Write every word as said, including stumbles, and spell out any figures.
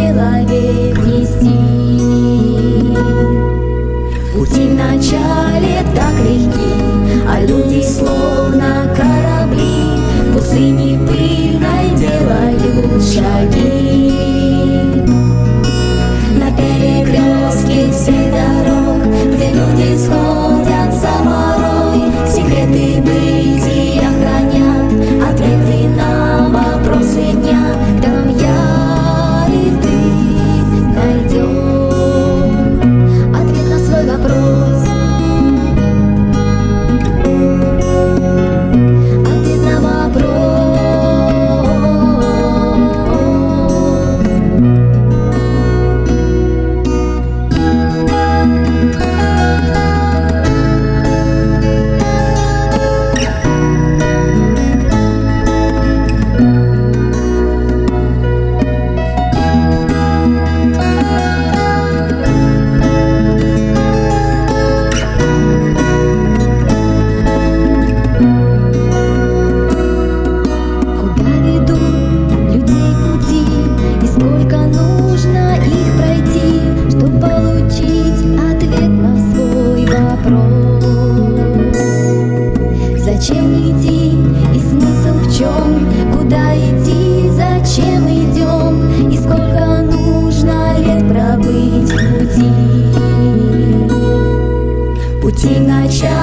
человек нести. Пути вначале так легки, а люди словно корабли в пустыне пыльной делают шаги. На перекрестке всех дорог, где люди сходятся порой, секреты бытия хранят, ответы на вопросы дня. Там я и ты найдем ответ на свой вопрос, ответ на вопрос. Зачем идти и смысл в чем? Куда идти, зачем идем? И сколько нужно лет пробыть в пути? Пути в начале